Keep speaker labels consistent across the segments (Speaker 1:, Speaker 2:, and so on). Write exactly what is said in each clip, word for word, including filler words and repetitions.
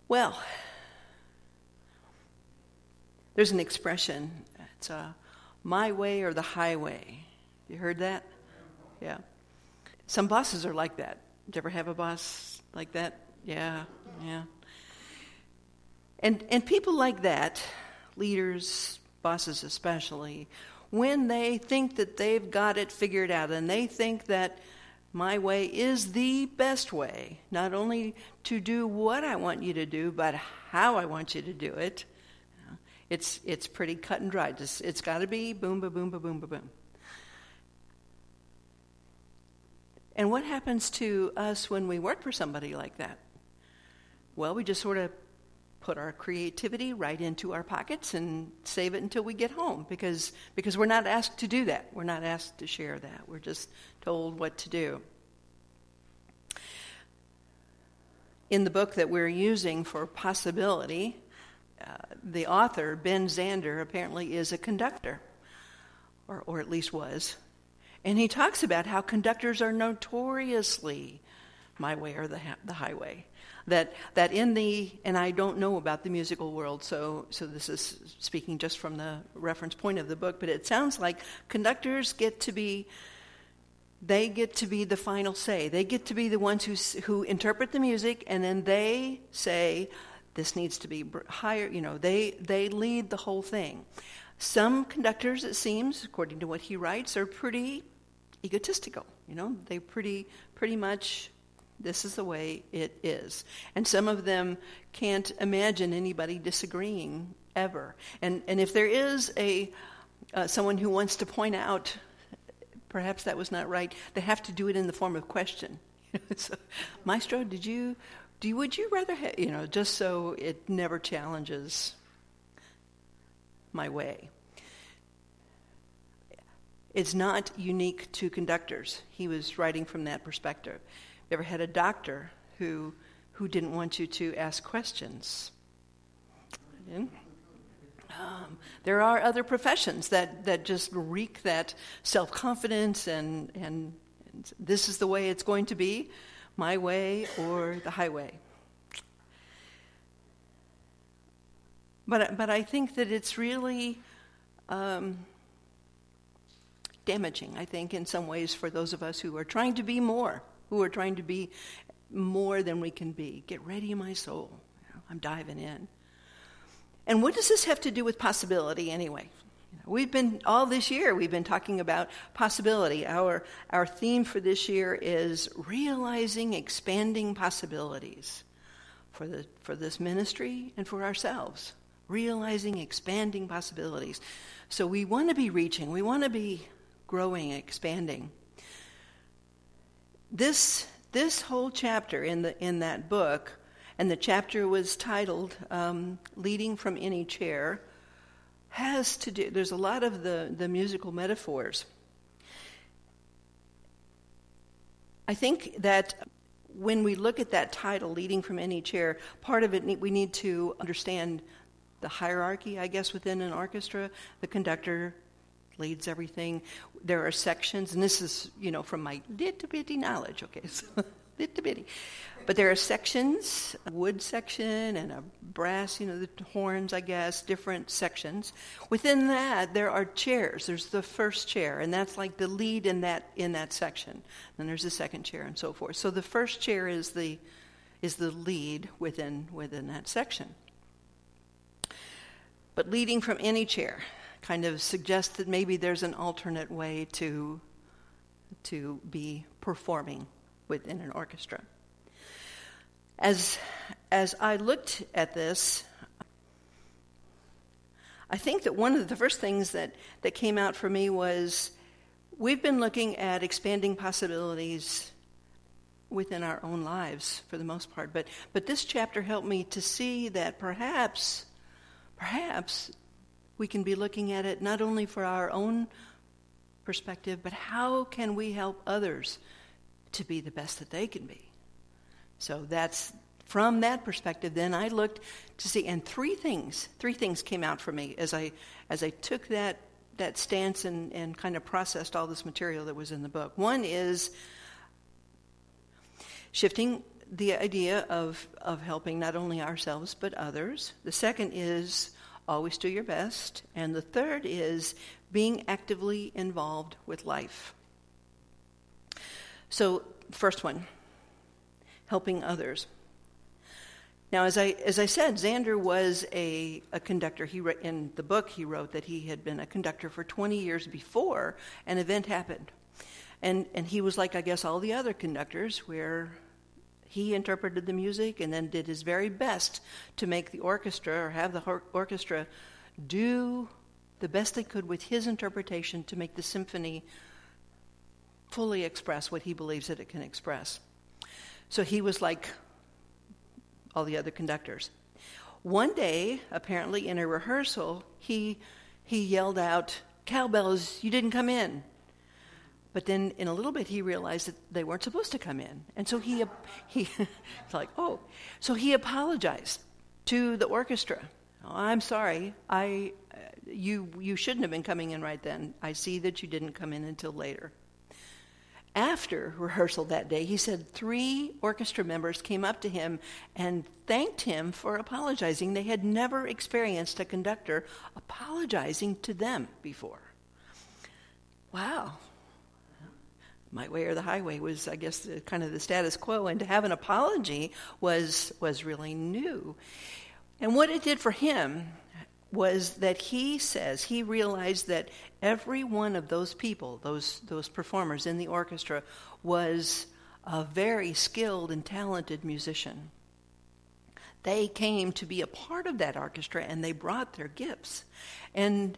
Speaker 1: Well, there's an expression. It's uh, my way or the highway. You heard that? Yeah. Some bosses are like that. Did you ever have a boss like that? Yeah, yeah. And and people like that, leaders, bosses especially, when they think that they've got it figured out and they think that my way is the best way, not only to do what I want you to do, but how I want you to do it, it's it's pretty cut and dried. It's, it's got to be boom, ba, boom, ba, boom, ba, boom. And what happens to us when we work for somebody like that? Well, we just sort of put our creativity right into our pockets and save it until we get home because because we're not asked to do that. We're not asked to share that. We're just told what to do. In the book that we're using for Possibility, uh, the author, Ben Zander, apparently is a conductor, or, or at least was. And he talks about how conductors are notoriously my way or the, ha- the highway. That that in the, and I don't know about the musical world, so so this is speaking just from the reference point of the book, but it sounds like conductors get to be, they get to be the final say. They get to be the ones who who interpret the music, and then they say, this needs to be higher, you know, they, they lead the whole thing. Some conductors, it seems, according to what he writes, are pretty egotistical, you know, they pretty pretty much... This is the way it is. And some of them can't imagine anybody disagreeing ever. And and if there is a uh, someone who wants to point out, perhaps that was not right, they have to do it in the form of question. So, Maestro, did you, do you, would you rather have, you know, just so it never challenges my way. It's not unique to conductors. He was writing from that perspective. You ever had a doctor who who didn't want you to ask questions? Um, there are other professions that, that just reek that self-confidence and, and and this is the way it's going to be, my way or the highway. But but I think that it's really um, damaging, I think, in some ways for those of us who are trying to be more. Who are trying to be more than we can be. Get ready, my soul. I'm diving in. And what does this have to do with possibility anyway? We've been, all this year, we've been talking about possibility. Our, our theme for this year is realizing expanding possibilities for the for this ministry and for ourselves. Realizing expanding possibilities. So we want to be reaching. We want to be growing, expanding. This this whole chapter in the in that book, and the chapter was titled um, "Leading from Any Chair," has to do. There's a lot of the, the musical metaphors. I think that when we look at that title, "Leading from Any Chair," part of it we need to understand the hierarchy, I guess, within an orchestra. The conductor leads everything. There are sections, and this is, you know, from my little bitty knowledge, okay, so little bitty. But there are sections, a wood section and a brass, you know, the horns, I guess, different sections. Within that, there are chairs. There's the first chair, and that's like the lead in that in that section. Then there's the second chair and so forth. So the first chair is the is the lead within within that section. But leading from any chair kind of suggests that maybe there's an alternate way to to be performing within an orchestra. As as I looked at this, I think that one of the first things that, that came out for me was we've been looking at expanding possibilities within our own lives for the most part, but but this chapter helped me to see that perhaps perhaps we can be looking at it not only for our own perspective, but how can we help others to be the best that they can be? So that's, from that perspective, then I looked to see, and three things, three things came out for me as I as I took that that stance and, and kind of processed all this material that was in the book. One is shifting the idea of, of helping not only ourselves but others. The second is always do your best. And the third is being actively involved with life. So, first one, helping others. Now, as I as I said, Xander was a, a conductor. He re- in the book he wrote that he had been a conductor for twenty years before an event happened. And and he was like, I guess, all the other conductors, where he interpreted the music and then did his very best to make the orchestra, or have the or- orchestra, do the best they could with his interpretation to make the symphony fully express what he believes that it can express. So he was like all the other conductors. One day, apparently in a rehearsal, he he yelled out, "Cowbells, you didn't come in." But then in a little bit he realized that they weren't supposed to come in. And so he, he it's like, oh. So he apologized to the orchestra. Oh, I'm sorry. I, you, you shouldn't have been coming in right then. I see that you didn't come in until later. After rehearsal that day, he said three orchestra members came up to him and thanked him for apologizing. They had never experienced a conductor apologizing to them before. Wow. My way or the highway was, I guess, the, kind of the status quo, and to have an apology was was really new. And what it did for him was that he says he realized that every one of those people, those those performers in the orchestra, was a very skilled and talented musician. They came to be a part of that orchestra, and they brought their gifts. And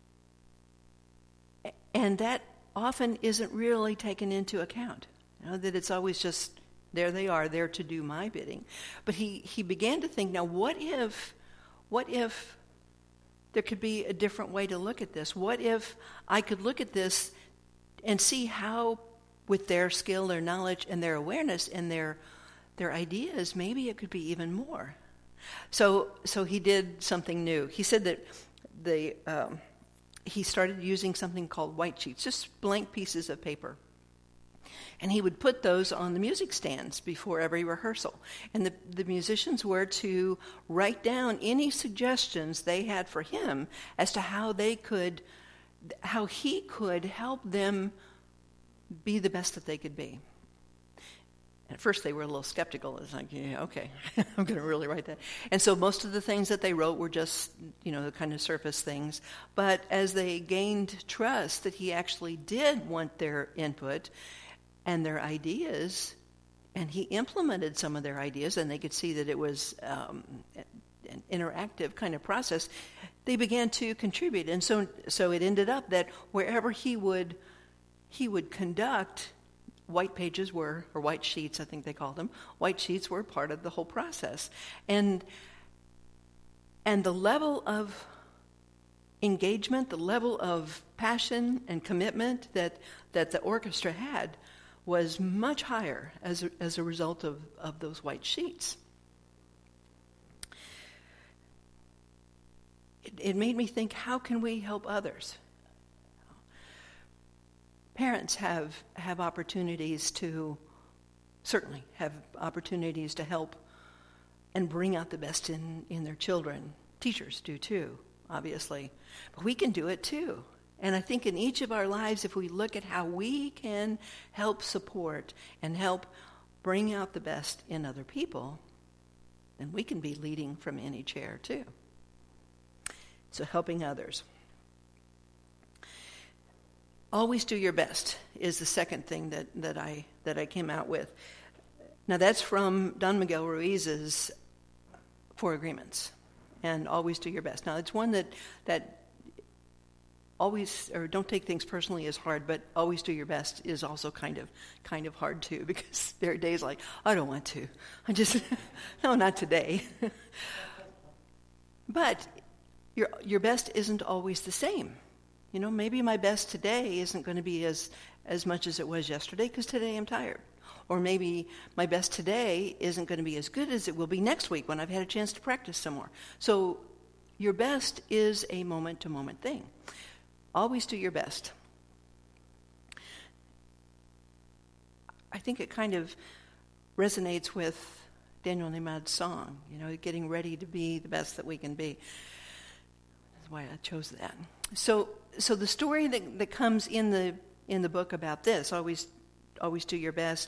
Speaker 1: and that often isn't really taken into account. You know, that it's always just, there they are, there to do my bidding. But he, he began to think, now what if, what if there could be a different way to look at this? What if I could look at this and see how, with their skill, their knowledge, and their awareness, and their their ideas, maybe it could be even more. So so he did something new. He said that the um, he started using something called white sheets, just blank pieces of paper. And he would put those on the music stands before every rehearsal. And the, the musicians were to write down any suggestions they had for him as to how they could, how he could help them be the best that they could be. At first they were a little skeptical. It's like, yeah, okay, I'm going to really write that. And so most of the things that they wrote were just, you know, the kind of surface things. But as they gained trust that he actually did want their input and their ideas, and he implemented some of their ideas, and they could see that it was um, an interactive kind of process, they began to contribute. And so so it ended up that wherever he would he would conduct, white pages were, or white sheets, I think they called them, white sheets were part of the whole process. And and the level of engagement, the level of passion and commitment that, that the orchestra had was much higher as a, as a result of, of those white sheets. It, it made me think, how can we help others? Parents have, have opportunities to, certainly have opportunities to help and bring out the best in, in their children. Teachers do too, obviously. But we can do it too. And I think in each of our lives, if we look at how we can help support and help bring out the best in other people, then we can be leading from any chair too. So helping others. Always do your best is the second thing that, that I that I came out with. Now that's from Don Miguel Ruiz's Four Agreements, and always do your best. Now it's one that that always, or don't take things personally, is hard, but always do your best is also kind of kind of hard too, because there are days like, I don't want to. I just no, not today. But your your best isn't always the same. You know, maybe my best today isn't going to be as, as much as it was yesterday because today I'm tired. Or maybe my best today isn't going to be as good as it will be next week when I've had a chance to practice some more. So your best is a moment-to-moment thing. Always do your best. I think it kind of resonates with Daniel Nemad's song, you know, getting ready to be the best that we can be. That's why I chose that. So so the story that, that comes in the in the book about this, always always do your best.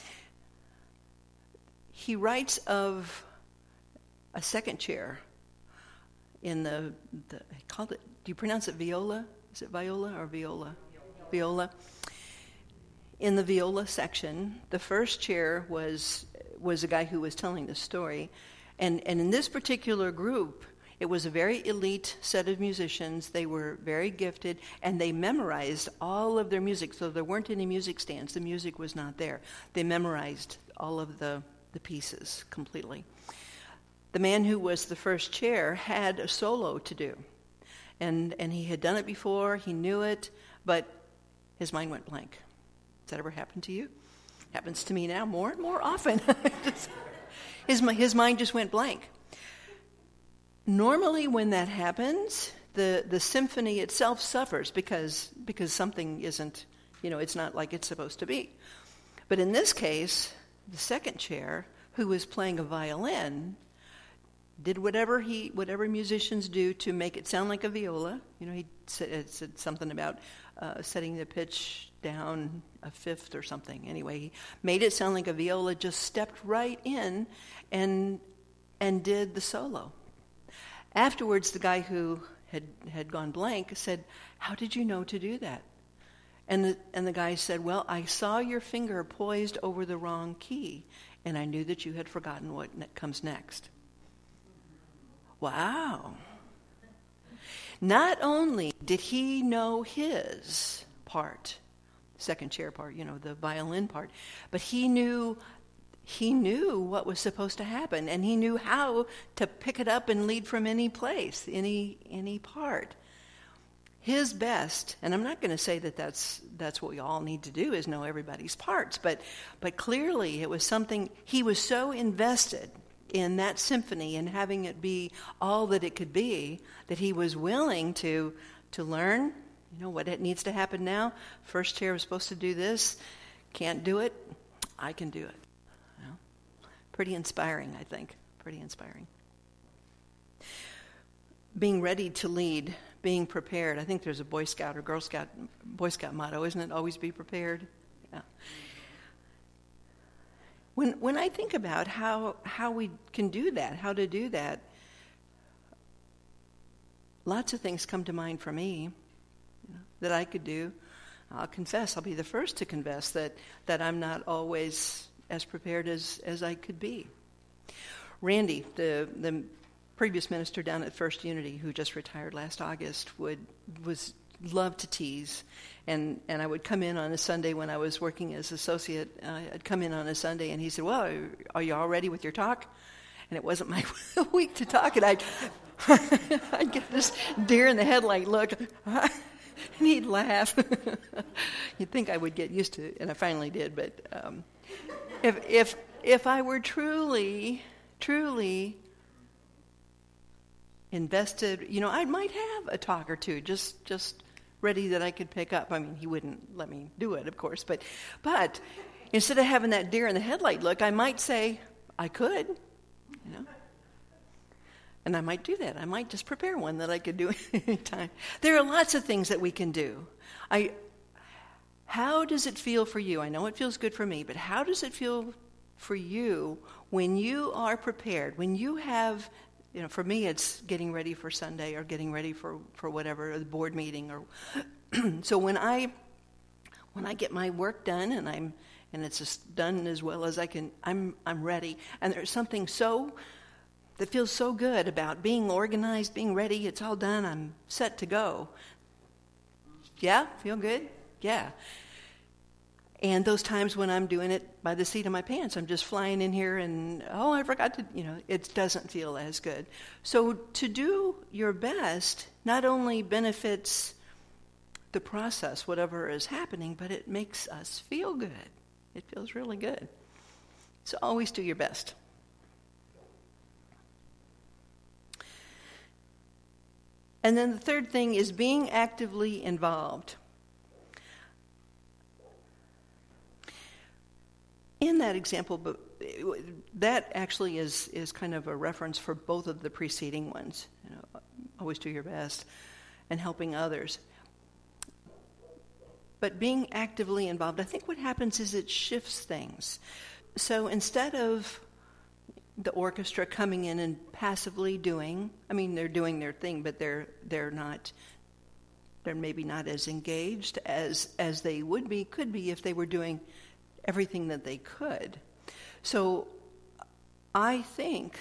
Speaker 1: He writes of a second chair in the, the I called it, do you pronounce it viola? Is it viola or viola? Viola. Viola. In the viola section, the first chair was was a guy who was telling the story. And, and in this particular group, it was a very elite set of musicians. They were very gifted, and they memorized all of their music. So there weren't any music stands. The music was not there. They memorized all of the, the pieces completely. The man who was the first chair had a solo to do. And, and he had done it before. He knew it, but his mind went blank. Has that ever happened to you? Happens to me now more and more often. his, his mind just went blank. Normally when that happens, the, the symphony itself suffers because because something isn't, you know, it's not like it's supposed to be. But in this case, the second chair, who was playing a violin, did whatever he whatever musicians do to make it sound like a viola. You know, he said, said something about uh, setting the pitch down a fifth or something. Anyway, he made it sound like a viola, just stepped right in and and did the solo. Afterwards, the guy who had, had gone blank said, "How did you know to do that?" And the, and the guy said, "Well, I saw your finger poised over the wrong key, and I knew that you had forgotten what ne- comes next." Wow. Not only did he know his part, second chair part, you know, the violin part, but he knew he knew what was supposed to happen, and he knew how to pick it up and lead from any place, any any part. His best, and I'm not going to say that that's that's what we all need to do, is know everybody's parts, but but clearly it was something, he was so invested in that symphony and having it be all that it could be, that he was willing to to learn, you know, what it needs to happen now. First chair was supposed to do this, can't do it, I can do it. You know? Pretty inspiring, I think. Pretty inspiring. Being ready to lead, being prepared. I think there's a Boy Scout or Girl Scout, Boy Scout motto, isn't it? Always be prepared. Yeah. When when I think about how how we can do that, how to do that, lots of things come to mind for me, you know, that I could do. I'll confess, I'll be the first to confess that, that I'm not always as prepared as, as I could be. Randy, the the previous minister down at First Unity, who just retired last August, would was loved to tease, and and I would come in on a Sunday when I was working as associate. Uh, I'd come in on a Sunday, and he said, "Well, are, are you all ready with your talk?" And it wasn't my week to talk, and I'd I'd get this deer in the headlight look, and he'd laugh. You'd think I would get used to it, and I finally did. But um, if if if I were truly truly invested, you know, I might have a talk or two just just ready that I could pick up. I mean, he wouldn't let me do it, of course, but but instead of having that deer in the headlight look, I might say I could, you know, and I might do that. I might just prepare one that I could do anytime. There are lots of things that we can do. I. How does it feel for you? I know it feels good for me, but how does it feel for you when you are prepared, when you have, you know, for me, it's getting ready for Sunday or getting ready for, for whatever, the board meeting, or so when I when I get my work done and I'm and it's just done as well as I can, I'm I'm ready. And there's something so that feels so good about being organized, being ready. It's all done. I'm set to go. Yeah, feel good? Yeah. And those times when I'm doing it by the seat of my pants, I'm just flying in here and, oh, I forgot to, you know, it doesn't feel as good. So to do your best not only benefits the process, whatever is happening, but it makes us feel good. It feels really good. So always do your best. And then the third thing is being actively involved. In that example that actually is, is kind of a reference for both of the preceding ones. You know, always do your best and helping others. But being actively involved, I think what happens is it shifts things. So instead of the orchestra coming in and passively doing, I mean, they're doing their thing, but they're they're not, they're maybe not as engaged as as they would be, could be if they were doing everything that they could. So I think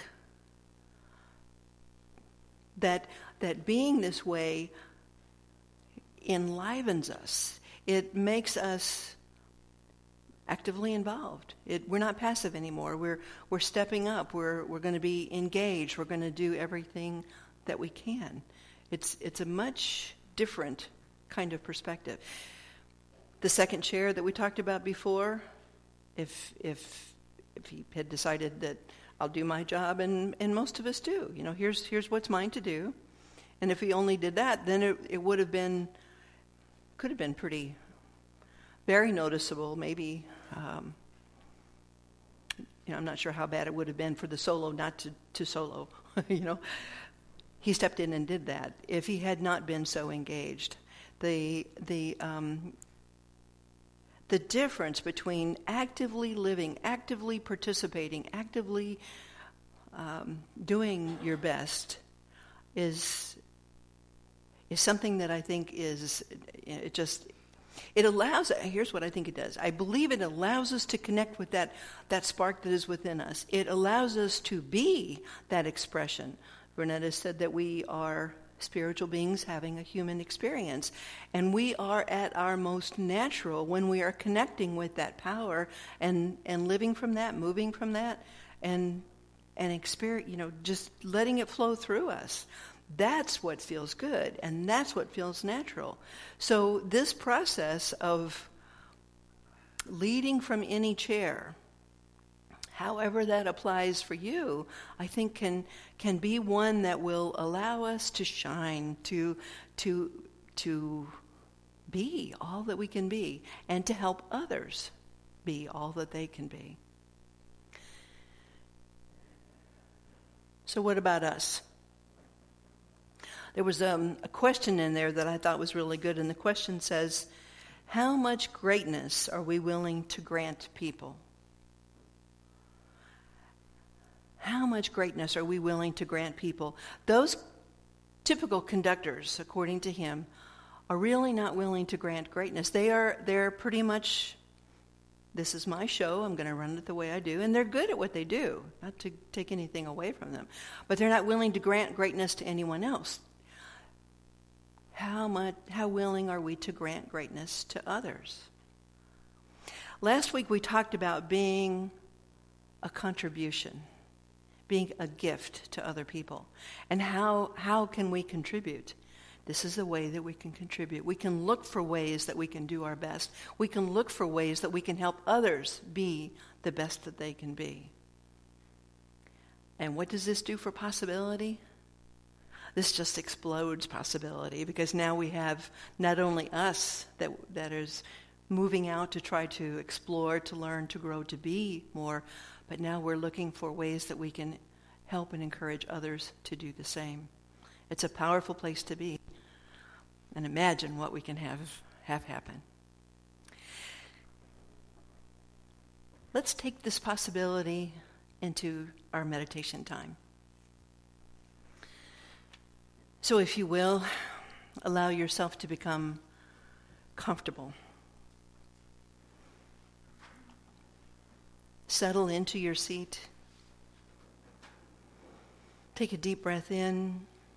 Speaker 1: that that being this way enlivens us. It makes us actively involved. It, we're not passive anymore. We're we're stepping up. We're we're going to be engaged. We're going to do everything that we can. It's it's a much different kind of perspective. The second chair that we talked about before, if if if he had decided that I'll do my job, and, and most of us do. You know, here's here's what's mine to do. And if he only did that, then it, it would have been, could have been pretty, very noticeable, maybe. Um, you know, I'm not sure how bad it would have been for the solo not to, to solo, you know. He stepped in and did that. If he had not been so engaged, the the um, the difference between actively living, actively participating, actively um, doing your best is is something that I think is it just it allows. Here's what I think it does. I believe it allows us to connect with that that spark that is within us. It allows us to be that expression. Bernetta said that we are spiritual beings having a human experience, and we are at our most natural when we are connecting with that power and and living from that, moving from that, and and experience, you know, just letting it flow through us. That's what feels good, and that's what feels natural. So this process of leading from any chair, however that applies for you, I think can can be one that will allow us to shine, to to to be all that we can be, and to help others be all that they can be. So what about us? There was um, a question in there that I thought was really good, and the question says, how much greatness are we willing to grant people? How much greatness are we willing to grant people? Those typical conductors, according to him, are really not willing to grant greatness. They are, they're pretty much, this is my show, I'm going to run it the way I do, and they're good at what they do, not to take anything away from them, but they're not willing to grant greatness to anyone else. How much, how willing are we to grant greatness to others? Last week we talked about being a contribution, being a gift to other people. And how how can we contribute? This is the way that we can contribute. We can look for ways that we can do our best. We can look for ways that we can help others be the best that they can be. And what does this do for possibility? This just explodes possibility, because now we have not only us that that is moving out to try to explore, to learn, to grow, to be more, but now we're looking for ways that we can help and encourage others to do the same. It's a powerful place to be. And imagine what we can have have happen. Let's take this possibility into our meditation time. So if you will, allow yourself to become comfortable. Settle into your seat. Take a deep breath in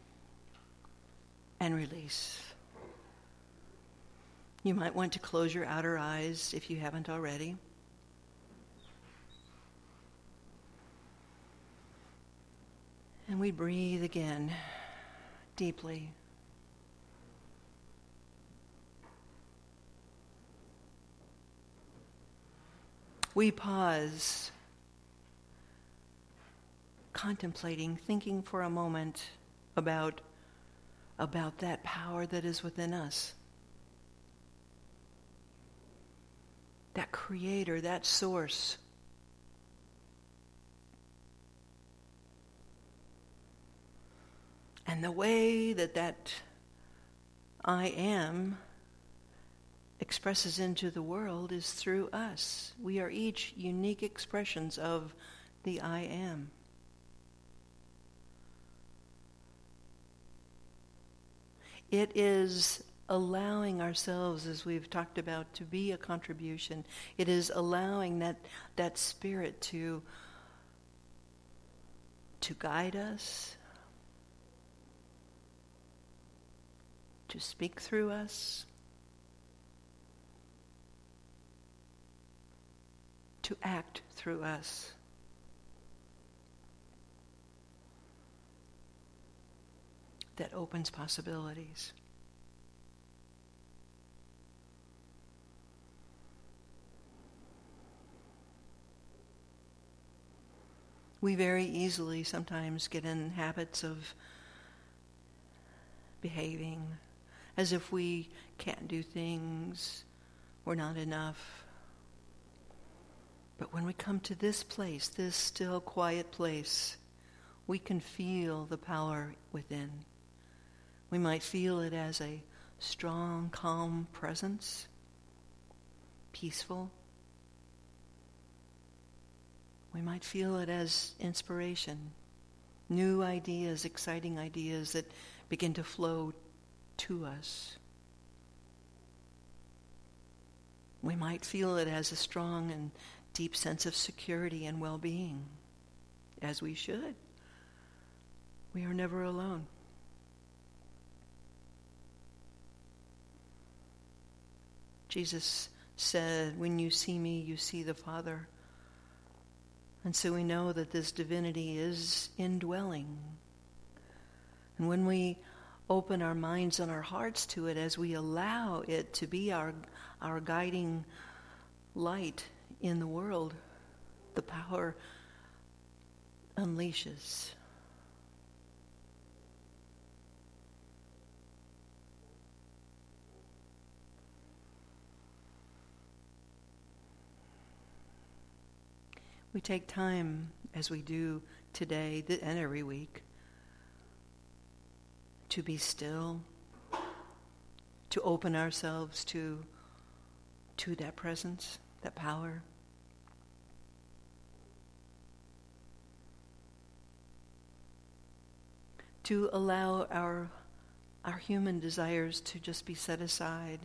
Speaker 1: and release. You might want to close your outer eyes if you haven't already. And we breathe again, deeply. We pause, contemplating, thinking for a moment about, about that power that is within us. That creator, that source. And the way that that I am expresses into the world is through us. We are each unique expressions of the I am. It is allowing ourselves, as we've talked about, to be a contribution. It is allowing that, that spirit to, to guide us, to speak through us, to act through us. That opens possibilities. We very easily sometimes get in habits of behaving as if we can't do things, we're not enough. But when we come to this place, this still, quiet place, we can feel the power within. We might feel it as a strong, calm presence, peaceful. We might feel it as inspiration, new ideas, exciting ideas that begin to flow to us. We might feel it as a strong and deep sense of security and well-being, as we should. We are never alone. Jesus said, when you see me, you see the Father. And so we know that this divinity is indwelling. And when we open our minds and our hearts to it, as we allow it to be our, our guiding light in the world, the power unleashes. We take time, as we do today and every week, to be still, to open ourselves to, to that presence, that power. To allow our, our human desires to just be set aside.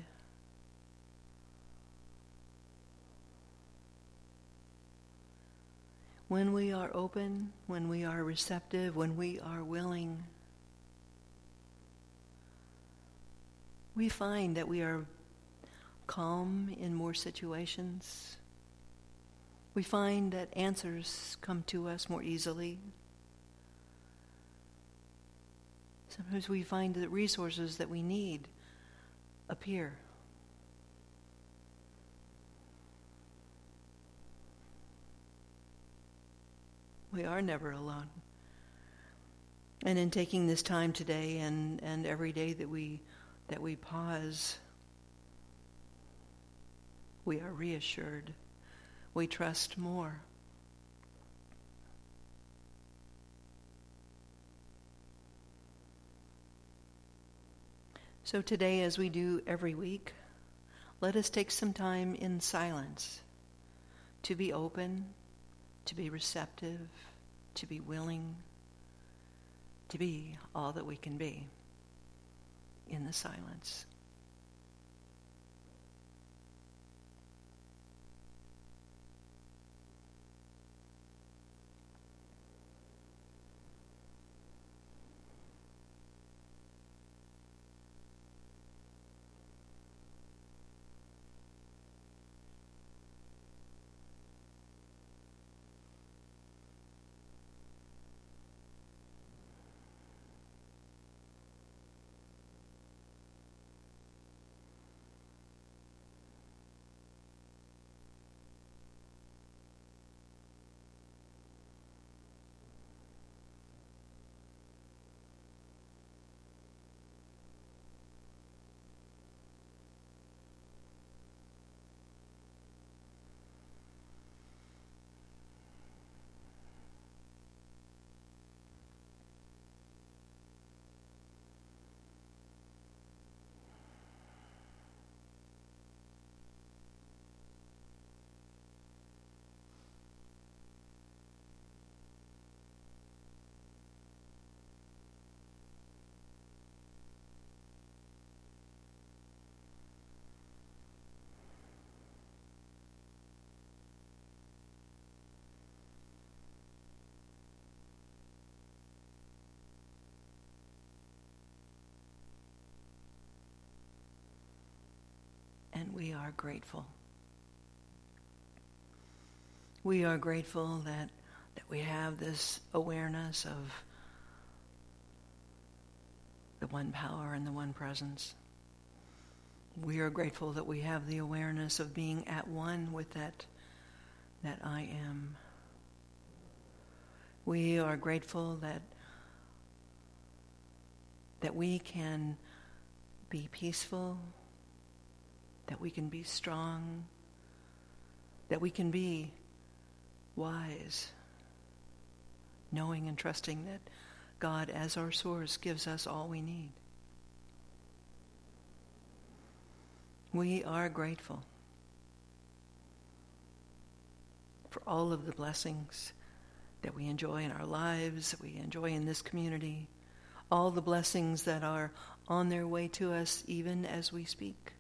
Speaker 1: When we are open, when we are receptive, when we are willing, we find that we are calm in more situations. We find that answers come to us more easily. Sometimes we find that resources that we need appear. We are never alone. And in taking this time today and, and every day that we that we pause, we are reassured. We trust more. So today, as we do every week, let us take some time in silence to be open, to be receptive, to be willing, to be all that we can be in the silence. are grateful. We are grateful that, that we have this awareness of the one power and the one presence. We are grateful that we have the awareness of being at one with that, that I am. We are grateful that, that we can be peaceful, that we can be strong, that we can be wise, knowing and trusting that God, as our source, gives us all we need. We are grateful for all of the blessings that we enjoy in our lives, that we enjoy in this community, all the blessings that are on their way to us even as we speak.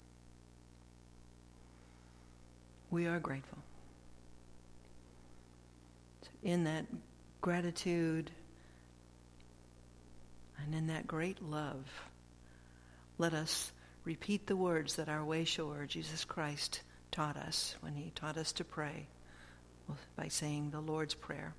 Speaker 1: We are grateful. In that gratitude and in that great love, let us repeat the words that our way-shower, Jesus Christ, taught us when he taught us to pray by saying the Lord's Prayer.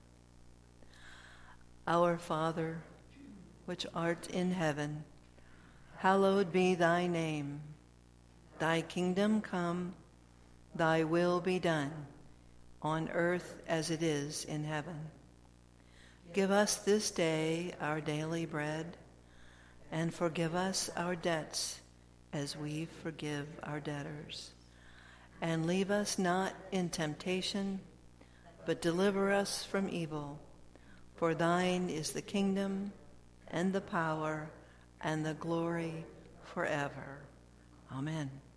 Speaker 1: Our Father, which art in heaven, hallowed be thy name. Thy kingdom come, thy will be done, on earth as it is in heaven. Give us this day our daily bread, and forgive us our debts as we forgive our debtors. And leave us not in temptation, but deliver us from evil. For thine is the kingdom, and the power, and the glory forever. Amen.